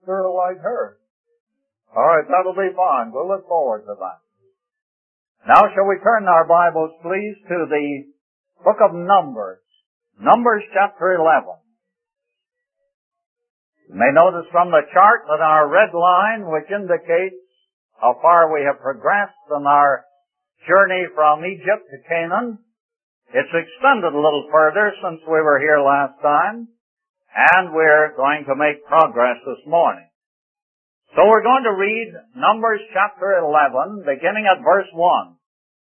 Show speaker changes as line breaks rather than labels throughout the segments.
sure like her. All right, that'll be fine. We'll look forward to that. Now, shall we turn our Bibles, please, to the book of Numbers. Numbers chapter 11. You may notice from the chart that our red line, which indicates how far we have progressed in our journey from Egypt to Canaan, it's extended a little further since we were here last time, and we're going to make progress this morning. So we're going to read Numbers chapter 11, beginning at verse 1.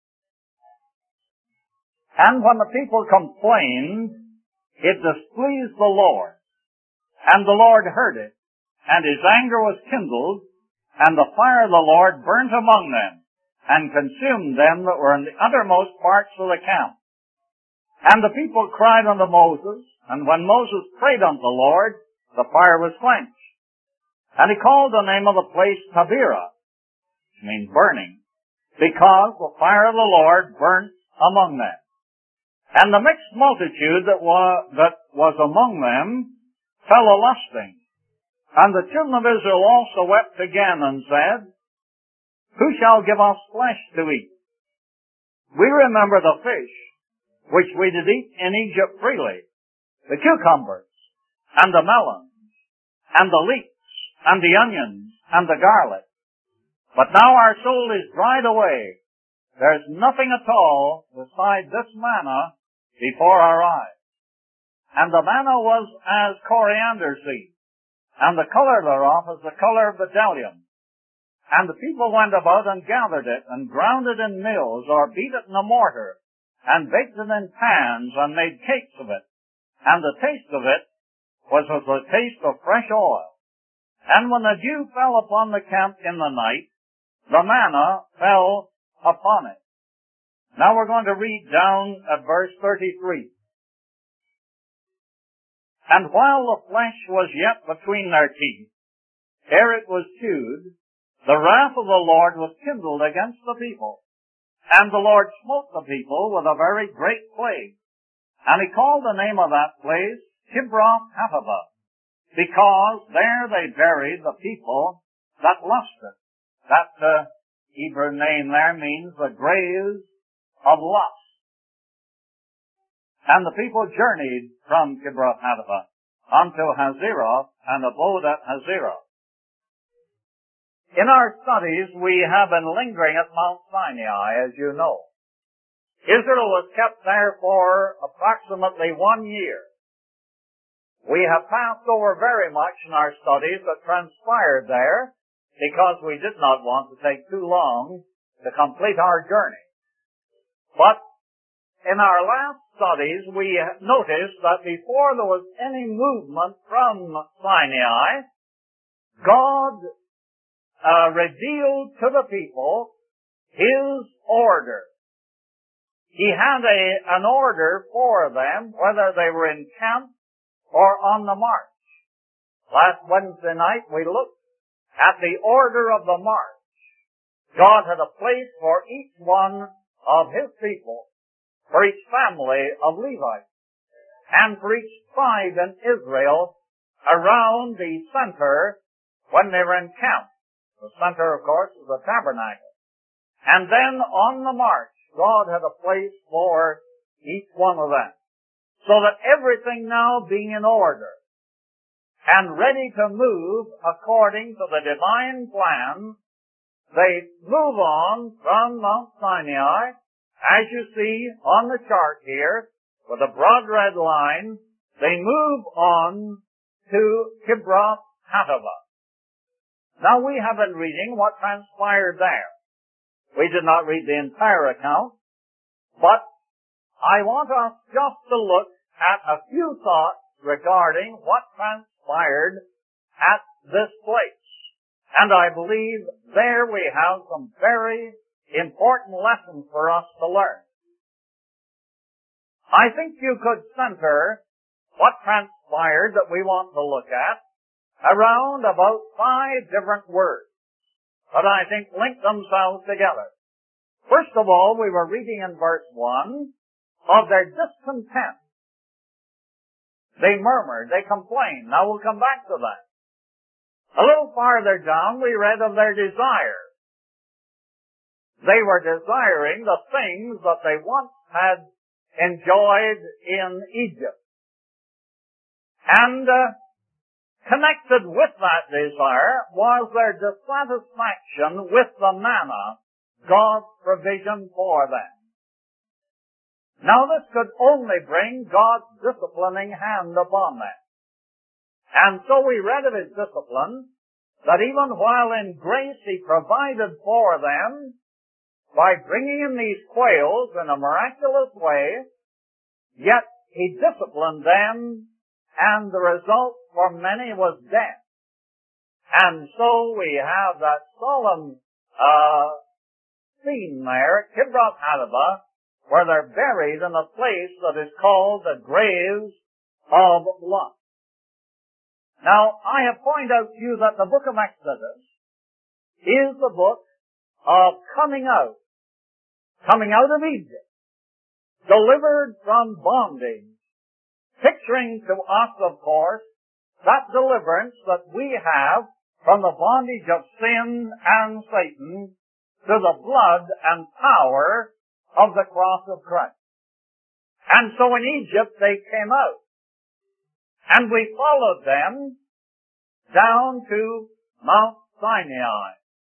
And when the people complained, it displeased the Lord. And the Lord heard it, and his anger was kindled, and the fire of the Lord burnt among them, and consumed them that were in the uttermost parts of the camp. And the people cried unto Moses, and when Moses prayed unto the Lord, the fire was quenched. And he called the name of the place Taberah, which means burning, because the fire of the Lord burnt among them. And the mixed multitude that was among them fell a-lusting. And the children of Israel also wept again and said, Who shall give us flesh to eat? We remember the fish which we did eat in Egypt freely, the cucumbers, and the melons, and the leeks, and the onions, and the garlic. But now our soul is dried away. There's nothing at all beside this manna before our eyes. And the manna was as coriander seed, and the color thereof as the color of bdellium. And the people went about and gathered it, and ground it in mills, or beat it in a mortar, and baked it in pans, and made cakes of it. And the taste of it was as the taste of fresh oil. And when the dew fell upon the camp in the night, the manna fell upon it. Now we're going to read down at verse 33. And while the flesh was yet between their teeth, ere it was chewed, the wrath of the Lord was kindled against the people. And the Lord smote the people with a very great plague. And he called the name of that place Kibroth Hattaavah, because there they buried the people that lusted. That Hebrew name there means the graves of lust. And the people journeyed from Kibroth Hattaavah unto Hazeroth, and abode at Hazeroth. In our studies, we have been lingering at Mount Sinai, as you know. Israel was kept there for approximately 1 year. We have passed over very much in our studies that transpired there because we did not want to take too long to complete our journey. But in our last studies, we noticed that before there was any movement from Sinai, God revealed to the people His order. He had an order for them, whether they were in camp or on the march. Last Wednesday night we looked at the order of the march. God had a place for each one of His people, for each family of Levites, and for each tribe in Israel around the center when they were in camp. The center, of course, is the tabernacle. And then on the march, God had a place for each one of them. So that everything now being in order and ready to move according to the divine plan, they move on from Mount Sinai, as you see on the chart here, with a broad red line. They move on to Kibroth Hattaavah. Now we have been reading what transpired there. We did not read the entire account, but I want us just to look at a few thoughts regarding what transpired at this place. And I believe there we have some very important lessons for us to learn. I think you could center what transpired that we want to look at around about 5 different words that I think link themselves together. First of all, we were reading in verse 1 of their discontent. They murmured, they complained. Now we'll come back to that. A little farther down, we read of their desire. They were desiring the things that they once had enjoyed in Egypt. And connected with that desire was their dissatisfaction with the manna, God's provision for them. Now this could only bring God's disciplining hand upon them. And so we read of His discipline, that even while in grace He provided for them by bringing in these quails in a miraculous way, yet He disciplined them, and the result for many was death. And so we have that solemn scene there at Kibroth Hattaavah, where they're buried in a place that is called the Graves of Blood. Now, I have pointed out to you that the book of Exodus is the book of coming out of Egypt, delivered from bondage, picturing to us, of course, that deliverance that we have from the bondage of sin and Satan to the blood and power of the cross of Christ. And so in Egypt they came out. And we followed them down to Mount Sinai.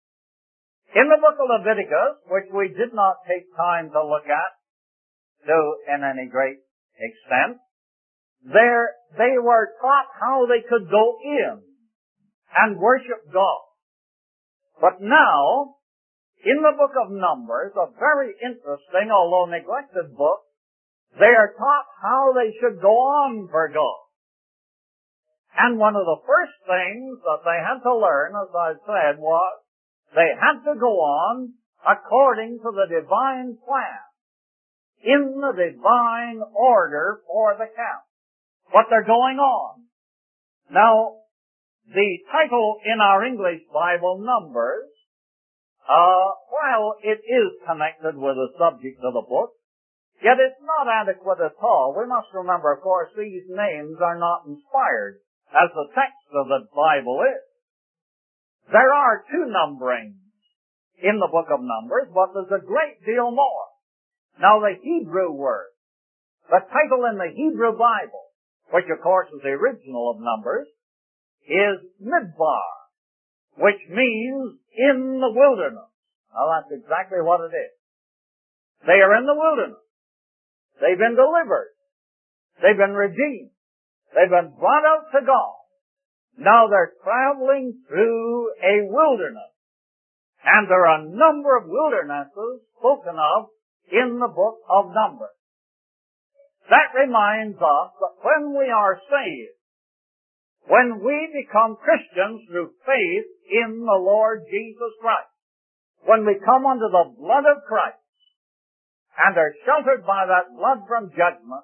In the book of Leviticus, which we did not take time to look at in any great extent, there they were taught how they could go in and worship God. But now, in the book of Numbers, a very interesting, although neglected book, they are taught how they should go on for God. And one of the first things that they had to learn, as I said, was they had to go on according to the divine plan, in the divine order for the camp. But they're going on. Now, the title in our English Bible, Numbers, while it is connected with the subject of the book, yet it's not adequate at all. We must remember, of course, these names are not inspired, as the text of the Bible is. There are two numberings in the book of Numbers, but there's a great deal more. Now, the Hebrew word, the title in the Hebrew Bible, which of course is the original of Numbers, is Midbar, which means in the wilderness. Now that's exactly what it is. They are in the wilderness. They've been delivered. They've been redeemed. They've been brought out to God. Now they're traveling through a wilderness. And there are a number of wildernesses spoken of in the book of Numbers. That reminds us that when we are saved, when we become Christians through faith in the Lord Jesus Christ, when we come under the blood of Christ and are sheltered by that blood from judgment,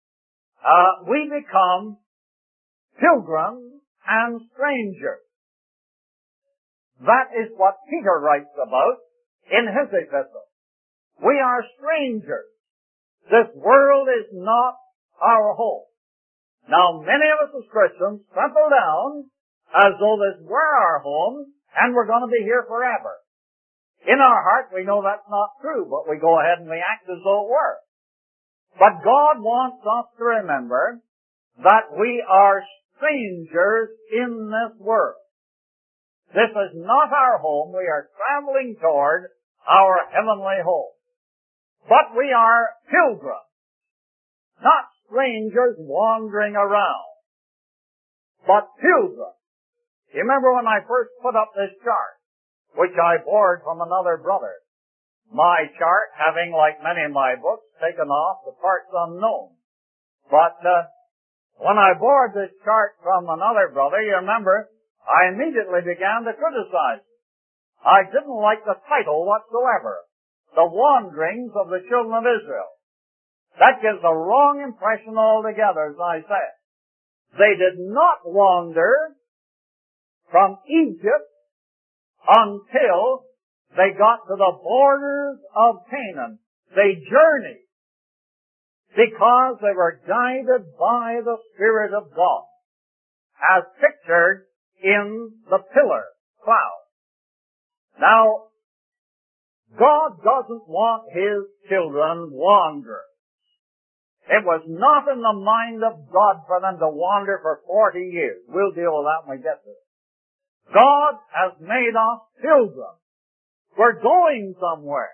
we become pilgrims and strangers. That is what Peter writes about in his epistle. We are strangers. This world is not our home. Now, many of us as Christians settle down as though this were our home and we're going to be here forever. In our heart, we know that's not true, but we go ahead and we act as though it were. But God wants us to remember that we are strangers in this world. This is not our home. We are traveling toward our heavenly home. But we are pilgrims, not strangers wandering around, but pilgrims. You remember when I first put up this chart, which I borrowed from another brother, my chart having, like many of my books, taken off the parts unknown. But when I borrowed this chart from another brother, you remember, I immediately began to criticize it. I didn't like the title whatsoever, The Wanderings of the Children of Israel. That gives a wrong impression altogether, as I said. They did not wander from Egypt until they got to the borders of Canaan. They journeyed because they were guided by the Spirit of God, as pictured in the pillar cloud. Now, God doesn't want His children wanderers. It was not in the mind of God for them to wander for 40 years. We'll deal with that when we get there. God has made us pilgrims. We're going somewhere.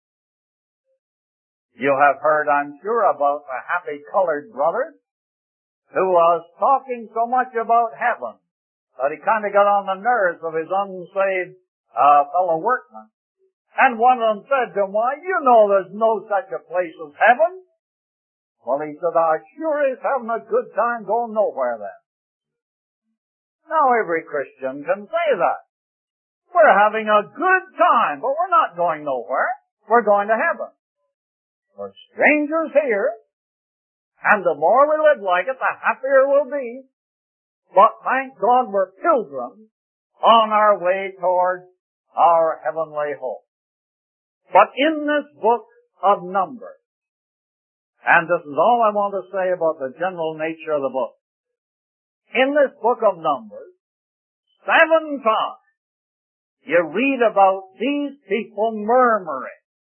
You have heard, I'm sure, about the happy colored brother who was talking so much about heaven that he kind of got on the nerves of his unsaved fellow workmen. And one of them said to him, "Why, you know there's no such a place as heaven." Well, he said, "I sure is having a good time going nowhere then." Now every Christian can say that. We're having a good time, but we're not going nowhere. We're going to heaven. We're strangers here, and the more we live like it, the happier we'll be. But thank God we're pilgrims on our way toward our heavenly home. But in this book of Numbers, and this is all I want to say about the general nature of the book. In this book of Numbers, 7 times you read about these people murmuring,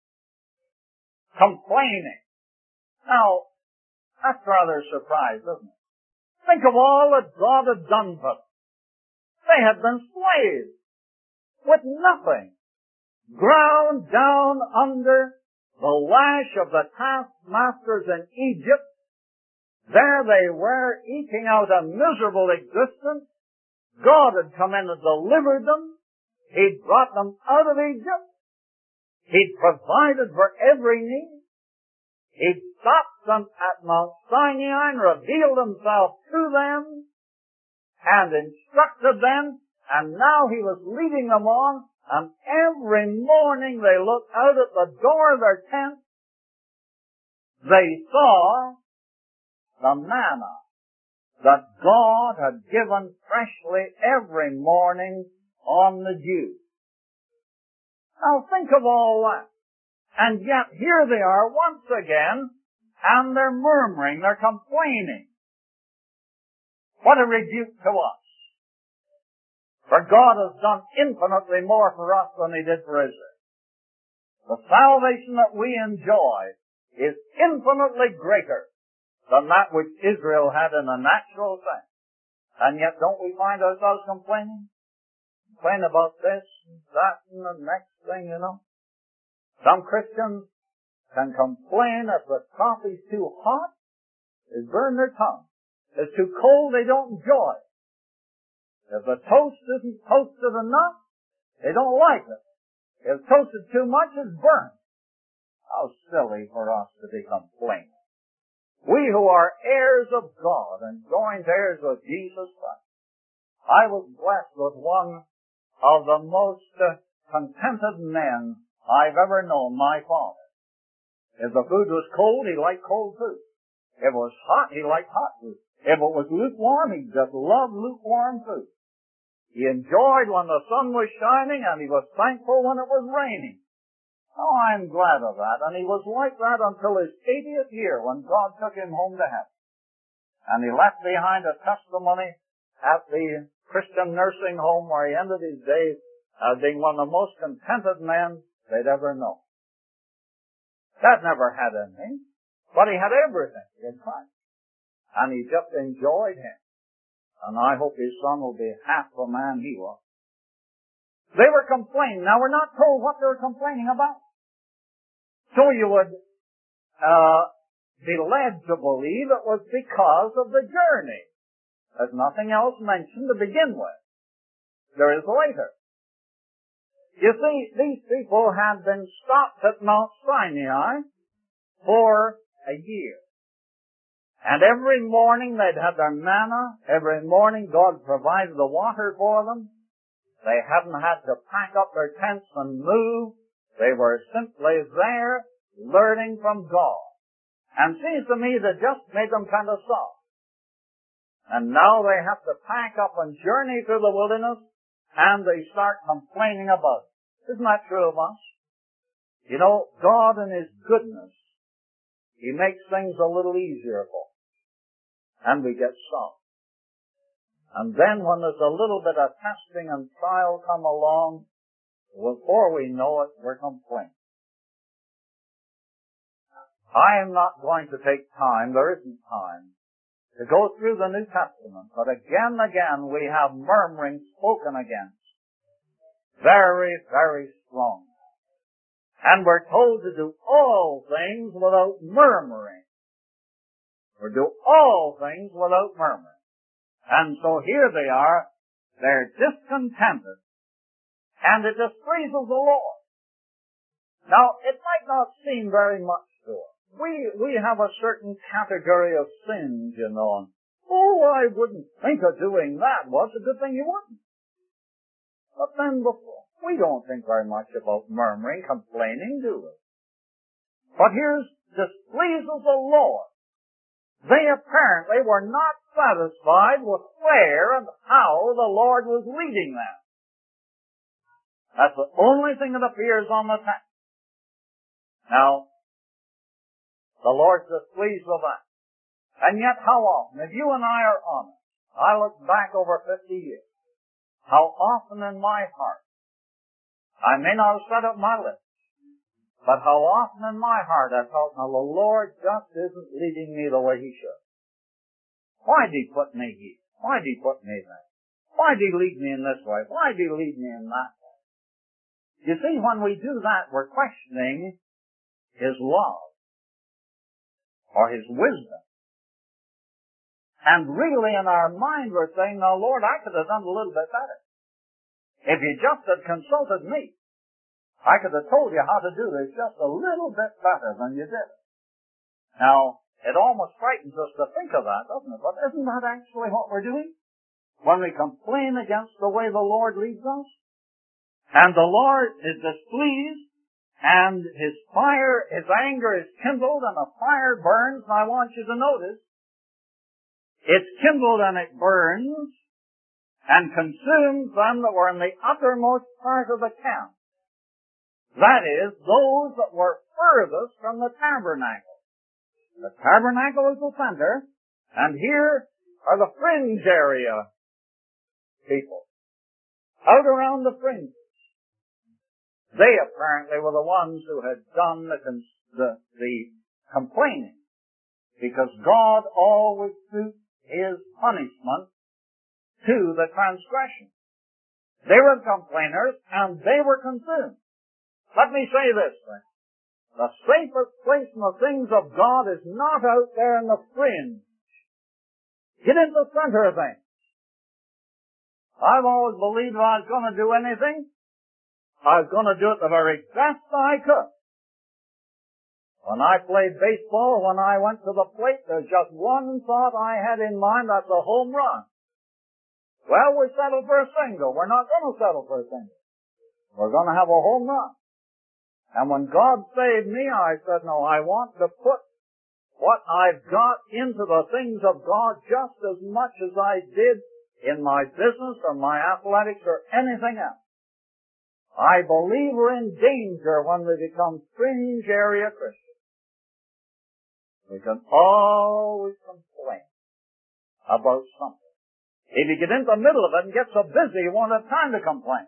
complaining. Now, that's rather a surprise, isn't it? Think of all that God had done for them. They had been slaves with nothing, ground down under the lash of the taskmasters in Egypt. There they were, eking out a miserable existence. God had come in and delivered them. He'd brought them out of Egypt. He'd provided for every need. He'd stopped them at Mount Sinai and revealed Himself to them and instructed them, and now He was leading them on, and every morning they looked out at the door of their tent. They saw the manna that God had given freshly every morning on the dew. Now think of all that. And yet here they are once again, and they're murmuring, they're complaining. What a rebuke to us. For God has done infinitely more for us than He did for Israel. The salvation that we enjoy is infinitely greater than that which Israel had in a natural sense. And yet don't we find ourselves complaining? Complain about this and that and the next thing, you know. Some Christians can complain if the coffee's too hot, they burn their tongue. If it's too cold, they don't enjoy it. If the toast isn't toasted enough, they don't like it. If toasted too much, it's burnt. How silly for us to be complaining. We who are heirs of God and joint heirs with Jesus Christ. I was blessed with one of the most contented men I've ever known, my father. If the food was cold, he liked cold food. If it was hot, he liked hot food. If it was lukewarm, he just loved lukewarm food. He enjoyed when the sun was shining, and he was thankful when it was raining. Oh, I'm glad of that. And he was like that until his 80th year when God took him home to heaven. And he left behind a testimony at the Christian nursing home where he ended his days as being one of the most contented men they'd ever known. Dad never had anything, but he had everything in Christ. And he just enjoyed Him. And I hope his son will be half the man he was. They were complaining. Now, we're not told what they were complaining about. So you would be led to believe it was because of the journey. There's nothing else mentioned to begin with. There is later. You see, these people had been stopped at Mount Sinai for a year. And every morning they'd had their manna. Every morning God provided the water for them. They hadn't had to pack up their tents and move. They were simply there learning from God. And seems to me that just made them kind of soft. And now they have to pack up and journey through the wilderness, and they start complaining about it. Isn't that true of us? You know, God in His goodness, He makes things a little easier for us. And we get soft. And then when there's a little bit of testing and trial come along, before we know it, we're complaining. I am not going to take time, there isn't time, to go through the New Testament, but again and again we have murmuring spoken against. Very, very strong. And we're told to do all things without murmuring. Or do all things without murmuring. And so here they are, they're discontented, and it displeases the Lord. Now, it might not seem very much to us. We have a certain category of sins, you know, and, I wouldn't think of doing that. Well, it's a good thing you wouldn't. But then before, we don't think very much about murmuring, complaining, do we? But here's displeases the Lord. They apparently were not satisfied with where and how the Lord was leading them. That's the only thing that appears on the text. Now, the Lord's displeased with that. And yet how often, if you and I are honest, I look back over 50 years, how often in my heart, I may not have said it on my lips, but how often in my heart I felt, now the Lord just isn't leading me the way He should. Why did He put me here? Why did He put me there? Why did He lead me in this way? Why did He lead me in that way? You see, when we do that, we're questioning His love or His wisdom. And really in our mind we're saying, now Lord, I could have done a little bit better. If You just had consulted me, I could have told You how to do this just a little bit better than You did it. Now, it almost frightens us to think of that, doesn't it? But isn't that actually what we're doing? When we complain against the way the Lord leads us? And the Lord is displeased, and His fire, His anger is kindled, and the fire burns, and I want you to notice, it's kindled and it burns, and consumes them that were in the uttermost part of the camp. That is, those that were furthest from the tabernacle. The tabernacle is the center, and here are the fringe area people. Out around the fringes. They apparently were the ones who had done the complaining, because God always suits His punishment to the transgression. They were complainers, and they were consumed. Let me say this thing. The safest place in the things of God is not out there in the fringe. Get in the center of things. I've always believed if I was going to do anything, I was going to do it the very best I could. When I played baseball, when I went to the plate, there's just one thought I had in mind, that's a home run. Well, we settled for a single. We're not going to settle for a single. We're going to have a home run. And when God saved me, I said, no, I want to put what I've got into the things of God just as much as I did in my business or my athletics or anything else. I believe we're in danger when we become fringe area Christians. We can always complain about something. If you get into the middle of it and get so busy, you won't have time to complain.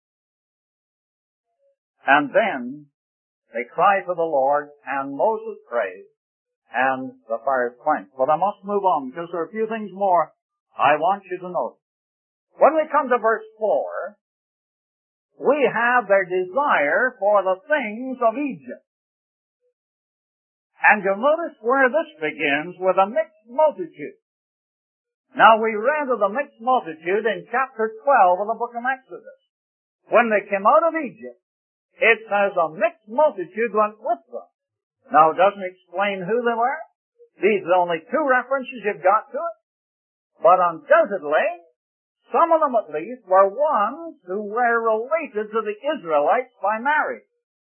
And then they cry to the Lord, and Moses prays, and the fire is quenched. But I must move on, because there are a few things more I want you to notice. When we come to verse 4, we have their desire for the things of Egypt. And you'll notice where this begins with a mixed multitude. Now, we read of the mixed multitude in chapter 12 of the book of Exodus. When they came out of Egypt, it says a mixed multitude went with them. Now, it doesn't explain who they were. These are only two references you've got to it. But undoubtedly, some of them at least were ones who were related to the Israelites by marriage.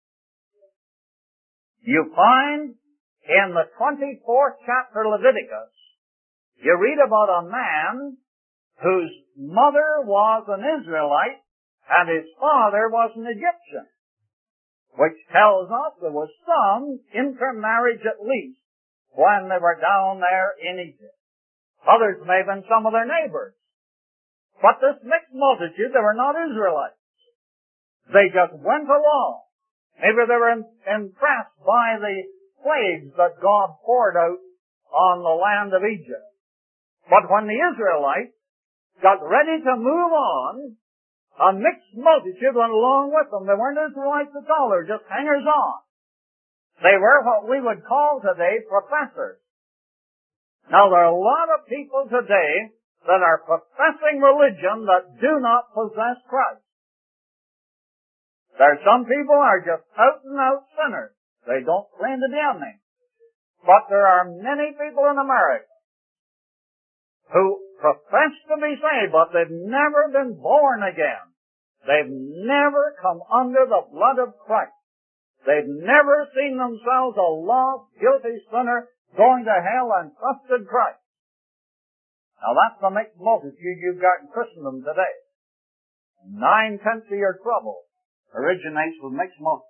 You find in the 24th chapter of Leviticus, you read about a man whose mother was an Israelite and his father was an Egyptian, which tells us there was some intermarriage at least when they were down there in Egypt. Others may have been some of their neighbors. But this mixed multitude, they were not Israelites. They just went along. Maybe they were impressed by the plagues that God poured out on the land of Egypt. But when the Israelites got ready to move on, a mixed multitude went along with them. They weren't Israelites at all. They were just hangers-on. They were what we would call today professors. Now, there are a lot of people today that are professing religion that do not possess Christ. There are some people who are just out-and-out sinners. They don't claim to be any. But there are many people in America who profess to be saved, but they've never been born again. They've never come under the blood of Christ. They've never seen themselves a lost, guilty sinner going to hell and trusted Christ. Now that's the mixed multitude you've got in Christendom today. 9/10 of your trouble originates with mixed multitude.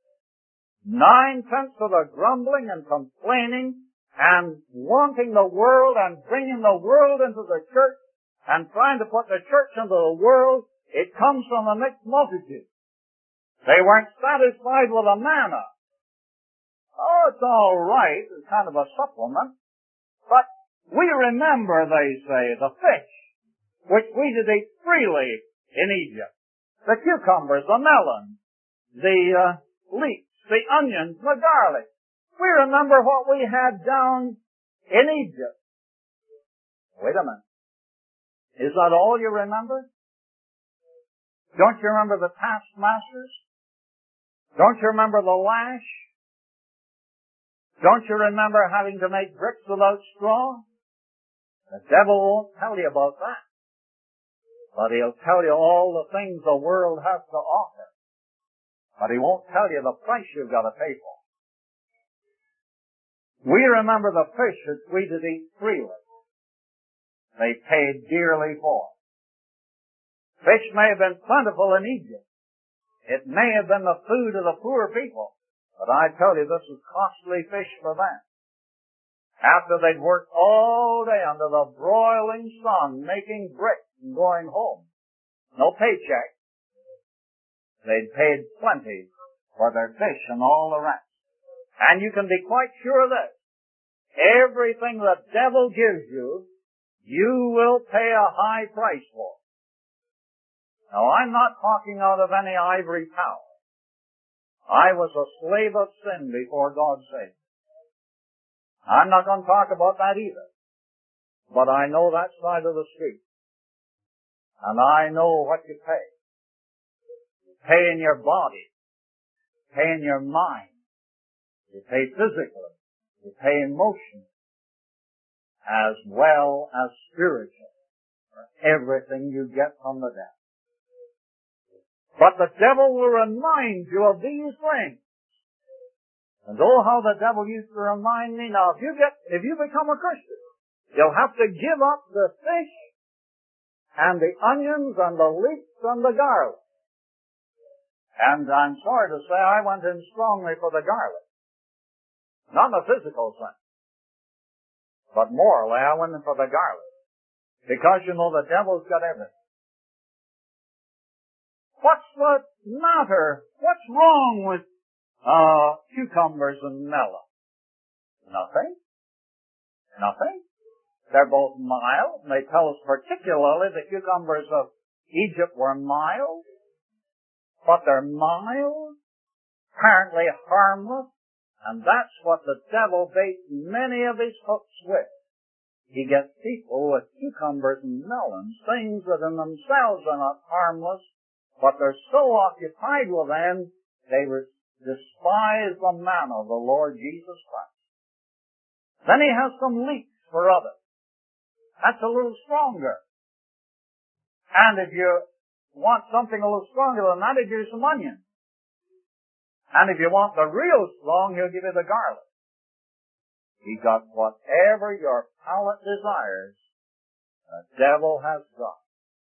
9/10 of the grumbling and complaining and wanting the world and bringing the world into the church and trying to put the church into the world, it comes from a mixed multitude. They weren't satisfied with a manna. Oh, it's all right. It's kind of a supplement. But we remember, they say, the fish, which we did eat freely in Egypt. The cucumbers, the melons, the leeks, the onions, the garlic. We remember what we had down in Egypt. Wait a minute. Is that all you remember? Don't you remember the taskmasters? Don't you remember the lash? Don't you remember having to make bricks without straw? The devil won't tell you about that. But he'll tell you all the things the world has to offer. But he won't tell you the price you've got to pay for. We remember the fish that we did eat freely. They paid dearly for. Fish may have been plentiful in Egypt. It may have been the food of the poor people. But I tell you, this was costly fish for them. After they'd worked all day under the broiling sun, making bricks and going home. No paycheck. They'd paid plenty for their fish and all the rest. And you can be quite sure of this. Everything the devil gives you, you will pay a high price for. Now, I'm not talking out of any ivory tower. I was a slave of sin before God saved me. I'm not going to talk about that either. But I know that side of the street. And I know what you pay. You pay in your body. You pay in your mind. You pay physically. You pay emotionally. As well as spiritually. For everything you get from the devil. But the devil will remind you of these things. And oh, how the devil used to remind me. Now, if you become a Christian, you'll have to give up the fish and the onions and the leeks and the garlic. And I'm sorry to say I went in strongly for the garlic. Not in a physical sense. But morally, I went in for the garlic. Because, you know, the devil's got everything. What's the matter? What's wrong with cucumbers and melons? Nothing. Nothing. They're both mild. And they tell us particularly the cucumbers of Egypt were mild. But they're mild, apparently harmless, and that's what the devil baits many of his hooks with. He gets people with cucumbers and melons, things that in themselves are not harmless, but they're so occupied with them, they despise the manna of the Lord Jesus Christ. Then he has some leeks for others. That's a little stronger. And if you want something a little stronger than that, he'll give you some onions. And if you want the real strong, he'll give you the garlic. He got whatever your palate desires, the devil has got.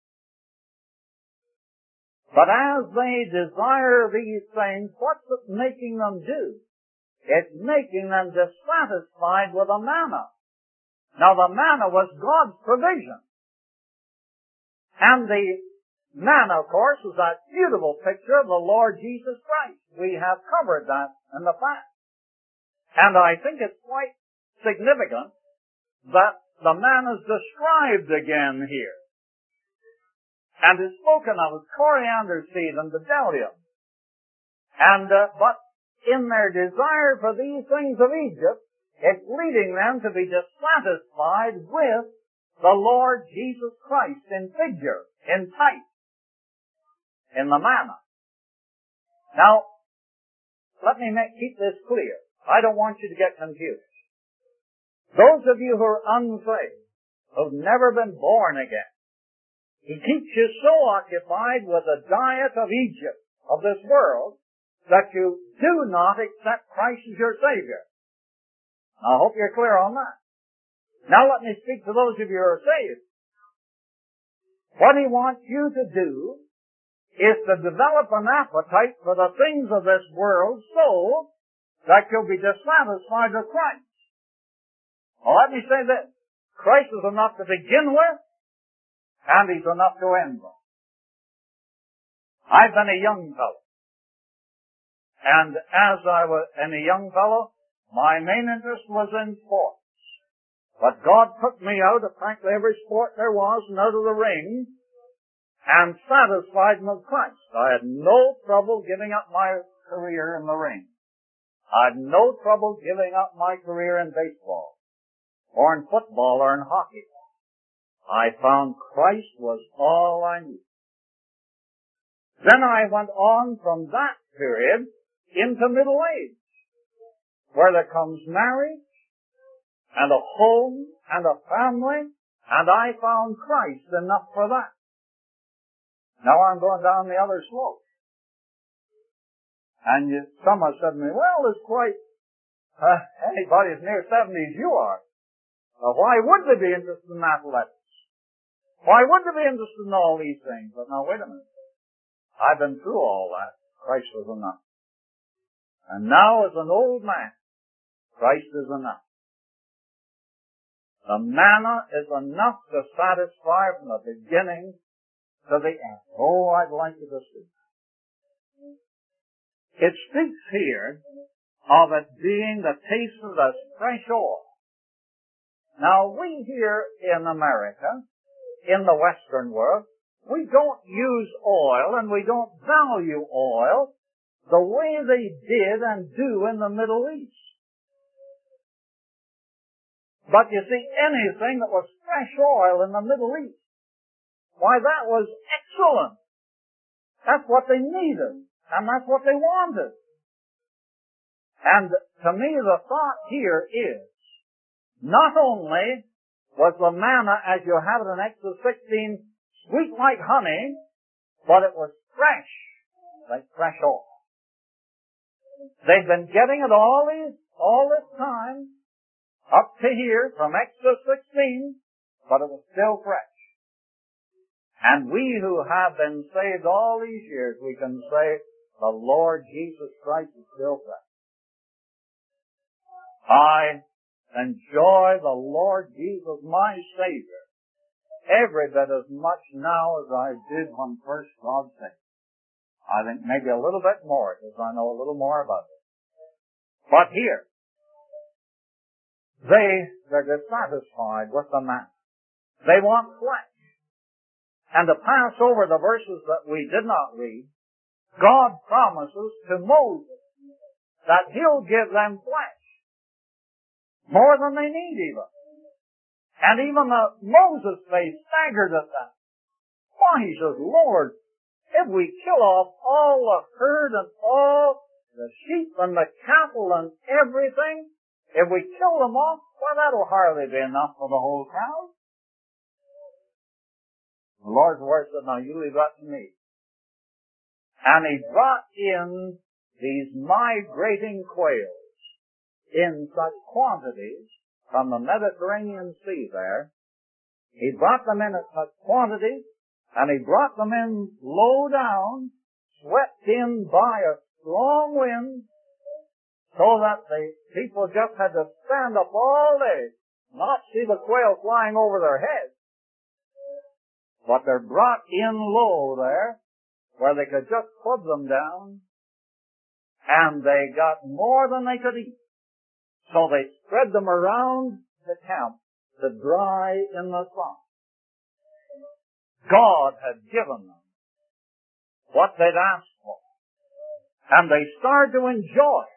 But as they desire these things, what's it making them do? It's making them dissatisfied with the manna. Now the manna was God's provision. And the manna, of course, is that beautiful picture of the Lord Jesus Christ. We have covered that in the past. And I think it's quite significant that the manna is described again here. And is spoken of as coriander seed and bdellium. And, but in their desire for these things of Egypt, it's leading them to be dissatisfied with the Lord Jesus Christ in figure, in type, in the manna. Now, let me keep this clear. I don't want you to get confused. Those of you who are unsaved, who've never been born again, he keeps you so occupied with the diet of Egypt, of this world, that you do not accept Christ as your Savior. I hope you're clear on that. Now let me speak to those of you who are saved. What he wants you to do is to develop an appetite for the things of this world so that you'll be dissatisfied with Christ. Well, let me say this. Christ is enough to begin with, and he's enough to end with. I've been a young fellow. And as I was a young fellow, my main interest was in sports. But God took me out of practically every sport there was and out of the ring and satisfied me with Christ. I had no trouble giving up my career in the ring. I had no trouble giving up my career in baseball or in football or in hockey. I found Christ was all I needed. Then I went on from that period into middle age, where there comes marriage, and a home, and a family, and I found Christ enough for that. Now I'm going down the other slope. And some have said to me, well, it's quite, anybody as near 70s you are. Why would they be interested in athletics? Why would they be interested in all these things? But now wait a minute. I've been through all that. Christ was enough. And now as an old man, Christ is enough. The manna is enough to satisfy from the beginning to the end. Oh, I'd like you to see. It speaks here of it being the taste of the fresh oil. Now, we here in America, in the Western world, we don't use oil and we don't value oil the way they did and do in the Middle East. But you see, anything that was fresh oil in the Middle East, why, that was excellent. That's what they needed, and that's what they wanted. And to me, the thought here is, not only was the manna, as you have it in Exodus 16, sweet like honey, but it was fresh, like fresh oil. They've been getting it all this time, up to here, from Exodus 16, but it was still fresh. And we who have been saved all these years, we can say, the Lord Jesus Christ is still fresh. I enjoy the Lord Jesus, my Savior, every bit as much now as I did when first God saved. I think maybe a little bit more, because I know a little more about it. But here, they're dissatisfied with the manna. They want flesh. And to pass over the verses that we did not read, God promises to Moses that he'll give them flesh. More than they need even. And even Moses' face staggered at that. Why, he says, Lord, if we kill off all the herd and all the sheep and the cattle and everything, if we kill them off, well, that'll hardly be enough for the whole crowd. The Lord's word said, now you leave that to me. And he brought in these migrating quails in such quantities from the Mediterranean Sea there. He brought them in at such quantities, and he brought them in low down, swept in by a strong wind, so that the people just had to stand up all day, not see the quail flying over their heads. But they're brought in low there, where they could just put them down, and they got more than they could eat. So they spread them around the camp to dry in the sun. God had given them what they'd asked for, and they started to enjoy it.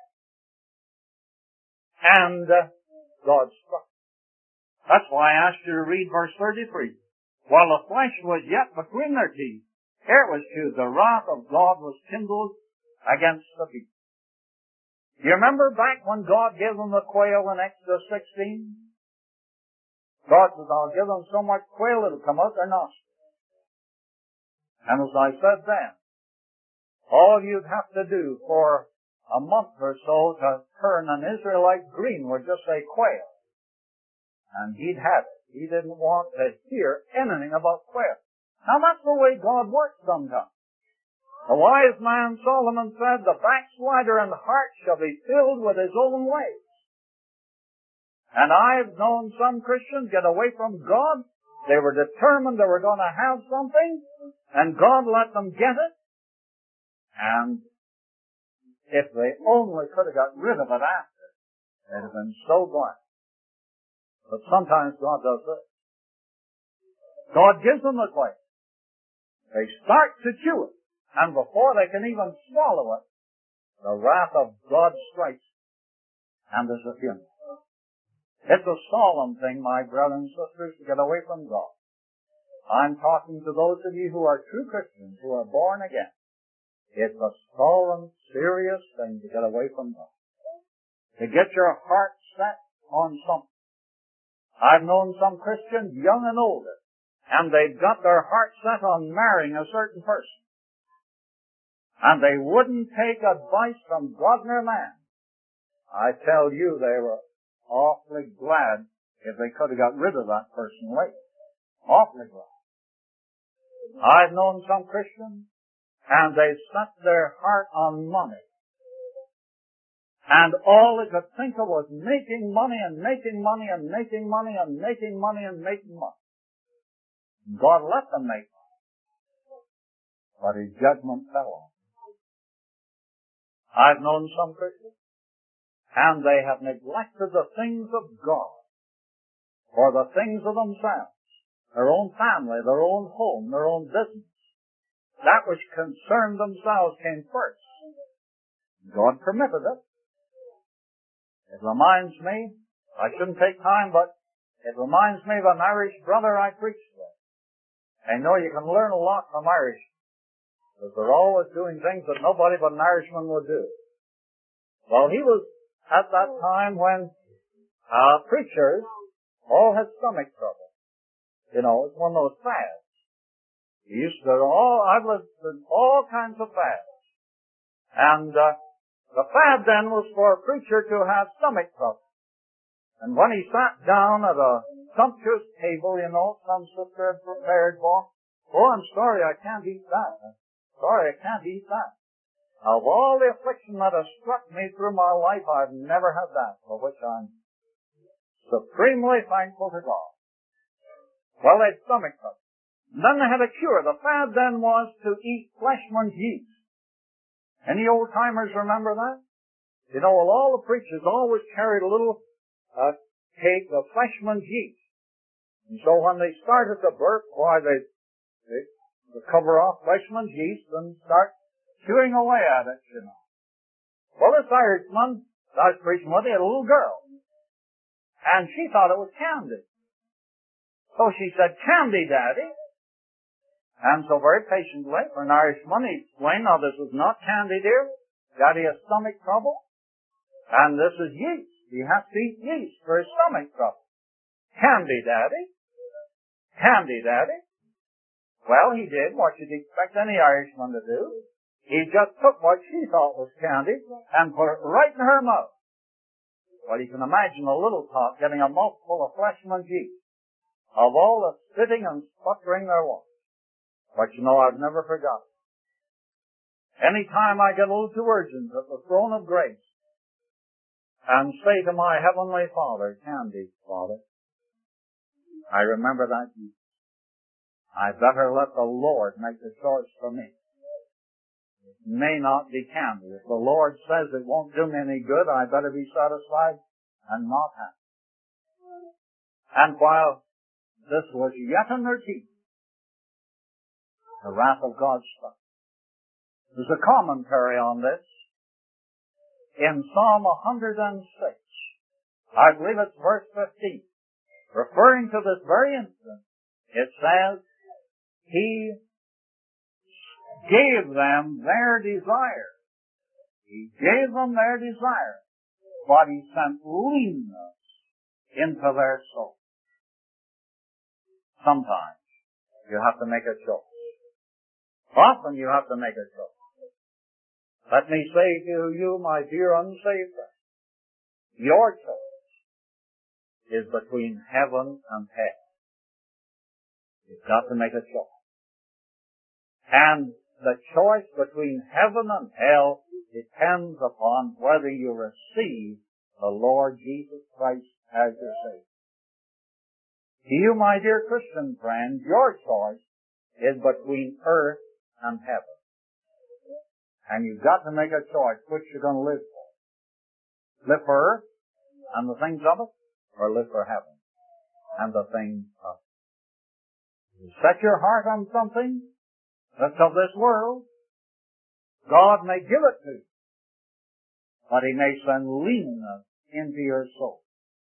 And God struck. That's why I asked you to read verse 33. While the flesh was yet between their teeth, here it was true, the wrath of God was kindled against the people. Do you remember back when God gave them the quail in Exodus 16? God says, I'll give them so much quail it'll come out their nostrils. And as I said then, all you'd have to do for a month or so to turn an Israelite green would just say quail. And he'd have it. He didn't want to hear anything about quail. Now that's the way God works sometimes. The wise man Solomon said, the backslider in heart shall be filled with his own ways. And I've known some Christians get away from God. They were determined they were going to have something, and God let them get it. And if they only could have got rid of it after, they'd have been so glad. But sometimes God does this. God gives them the quail. They start to chew it, and before they can even swallow it, the wrath of God strikes, and there's a funeral. It's a solemn thing, my brothers and sisters, to get away from God. I'm talking to those of you who are true Christians, who are born again. It's a solemn, serious thing to get away from God. To get your heart set on something. I've known some Christians, young and older, and they've got their heart set on marrying a certain person. And they wouldn't take advice from God nor man. I tell you, they were awfully glad if they could have got rid of that person later. Awfully glad. I've known some Christians, and they set their heart on money. And all they could think of was making money and making money and making money and making money and making money. God let them make money. But His judgment fell on them. I've known some Christians, and they have neglected the things of God for the things of themselves, their own family, their own home, their own business. That which concerned themselves came first. God permitted it. It reminds me, I shouldn't take time, but it reminds me of an Irish brother I preached with. I know you can learn a lot from Irish, because they're always doing things that nobody but an Irishman would do. Well, he was at that time when preachers all had stomach trouble. You know, it's one of those fads. He used to I've lived in all kinds of fads. And the fad then was for a preacher to have stomach trouble. And when he sat down at a sumptuous table, you know, some sister had prepared for, oh, I'm sorry, I can't eat that. Sorry, I can't eat that. Of all the affliction that has struck me through my life, I've never had that, for which I'm supremely thankful to God. Well, they had stomach trouble. And then they had a cure. The fad then was to eat fleshman's yeast. Any old-timers remember that? You know, well, all the preachers always carried a little cake of fleshman's yeast. And so when they started to burp, why, they cover off fleshman's yeast and start chewing away at it, you know. Well, this Irishman I was preaching with, he had a little girl. And she thought it was candy. So she said, "Candy, Daddy." And so very patiently, for an Irishman, he explained, "Now, this is not candy, dear. Daddy has stomach trouble. And this is yeast. He has to eat yeast for his stomach trouble. Candy, Daddy. Candy, Daddy." Well, he did what you'd expect any Irishman to do. He just took what she thought was candy and put it right in her mouth. Well, you can imagine a little tot getting a mouthful of fleshman's yeast. Of all the spitting and sputtering there was. But you know, I've never forgotten. Any time I get a little too urgent at the throne of grace and say to my Heavenly Father, "Candy, Father," I remember that yeast. I better let the Lord make the choice for me. It may not be candy. If the Lord says it won't do me any good, I better be satisfied and not happy. And while this was yet in their teeth, the wrath of God struck. There's a commentary on this in Psalm 106. I believe it's verse 15. Referring to this very instant, it says, He gave them their desire. He gave them their desire, but He sent leanness into their soul. Sometimes you have to make a choice. Often you have to make a choice. Let me say to you, my dear unsaved friend, your choice is between heaven and hell. You've got to make a choice. And the choice between heaven and hell depends upon whether you receive the Lord Jesus Christ as your Savior. To you, my dear Christian friend, your choice is between earth and heaven. And you've got to make a choice which you're going to live for. Live for earth and the things of it, or live for heaven and the things of it. You set your heart on something that's of this world, God may give it to you, but He may send leanness into your soul.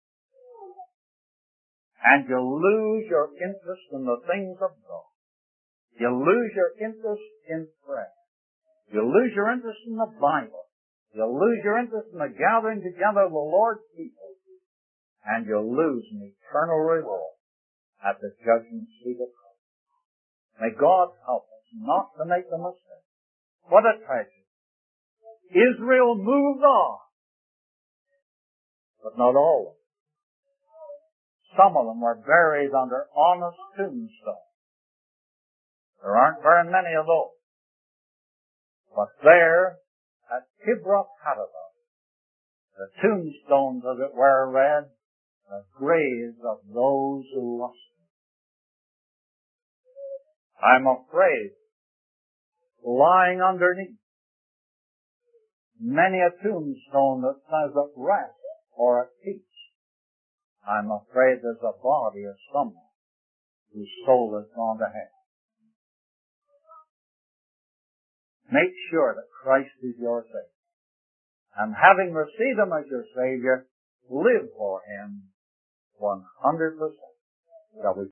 And you'll lose your interest in the things of God. You'll lose your interest in prayer. You'll lose your interest in the Bible. You'll lose your interest in the gathering together of the Lord's people. And you'll lose an eternal reward at the judgment seat of Christ. May God help us not to make the mistake. What a tragedy. Israel moved on, but not all of them. Some of them were buried under honest tombstones. There aren't very many of those. But there, at Kibroth Hattaavah, the tombstones, as it were, read, the graves of those who lost them. I'm afraid, lying underneath many a tombstone that says at rest or at peace, I'm afraid there's a body of someone whose soul has gone to hell. Make sure that Christ is your Savior. And having received Him as your Savior, live for Him 100%. Shall we